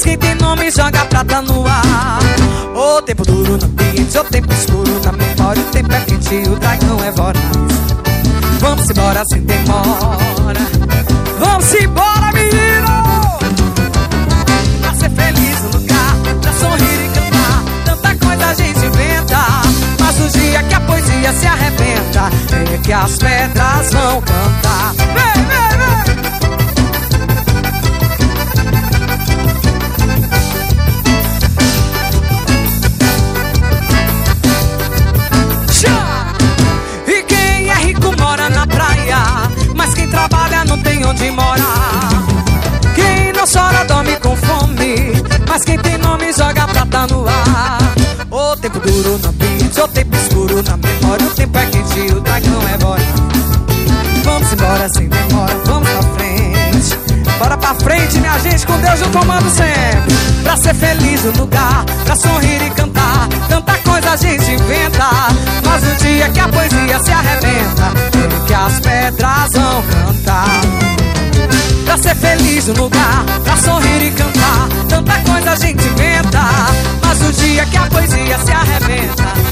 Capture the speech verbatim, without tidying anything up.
quem tem nome joga prata no ar. O tempo duro no ambiente, o tempo escuro na memória. O tempo é quente e o dragão é voraz. Vamos embora sem demora. Vamos embora, menino! Pra ser feliz no lugar, pra sorrir e cantar. Tanta coisa a gente inventa, mas no dia que a poesia se arrebenta é que as pedras vão cantar. Vem, vem, vem! E quem é rico mora na praia, mas quem trabalha não tem onde morar. Quem não chora dorme com fome, mas quem tem nome joga prata no ar. O tempo duro no ambiente, o tempo escuro na memória. O tempo é quente e o dragão é voraz. Vamos embora sem demora, vamos pra frente. Bora pra frente, minha gente, com Deus no comando sempre. Pra ser feliz no lugar, pra sorrir e cantar. Tanta coisa a gente inventa, mas no dia que a poesia se arrebenta é que as pedras vão cantar. Pra ser feliz no lugar, pra sorrir e cantar. Tanta coisa a gente inventa, mas no dia que a poesia se arrebenta